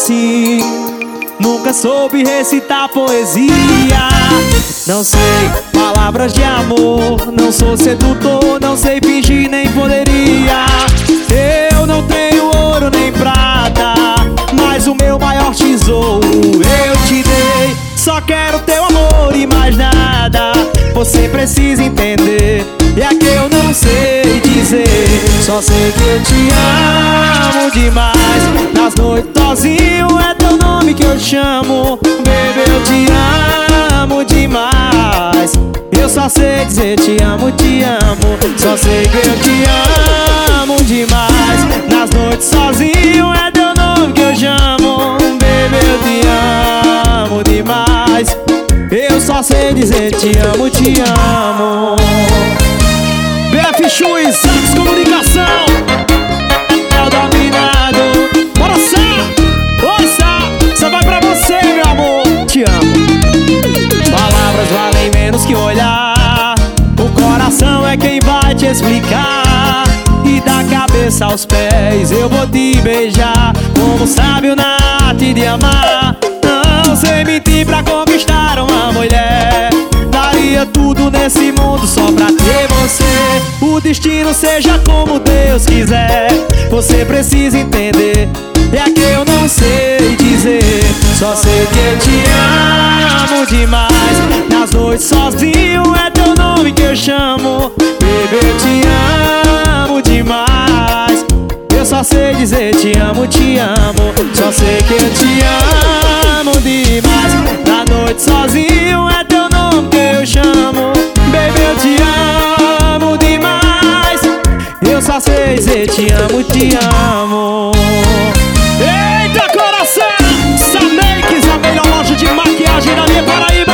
assim. Nunca soube recitar poesia. Não sei palavras de amor, não sou sedutor, não sei fingir nem poderia. Eu não tenho ouro nem prata, mas o meu maior tesouro eu te dei. Só quero teu amor e mais nada. Você precisa entender, é que eu não sei dizer. Só sei que eu te amo demais. Nas noites sozinho é teu nome que eu chamo. Baby, eu te amo demais. Eu só sei dizer te amo, te amo. Só sei que eu te amo demais. Nas noites sozinho é teu nome que eu chamo. Baby, eu te amo demais. Eu só sei dizer te amo, te amo. BF Chui, Santos Comunicação é o dominado. Bora, Sá! Oi, Sá! Só vai pra você, meu amor. Te amo. Palavras valem menos que olhar. O coração é quem vai te explicar. E da cabeça aos pés eu vou te beijar, como sábio na arte de amar. Não sei mentir pra conquistar uma mulher. Daria tudo nesse mundo só pra ter você. O destino seja como Deus quiser. Você precisa entender, é que eu não sei dizer. Só sei que eu te amo demais. Nas noites sozinho é teu nome que eu chamo. Baby, eu te amo demais. Eu só sei dizer te amo, te amo. Só sei que eu te amo demais. Na noite sozinho é teu nome que eu chamo. Baby, eu te amo demais. Eu só sei dizer te amo, te amo. Eita, coração! Samakes, a melhor loja de maquiagem da minha Paraíba.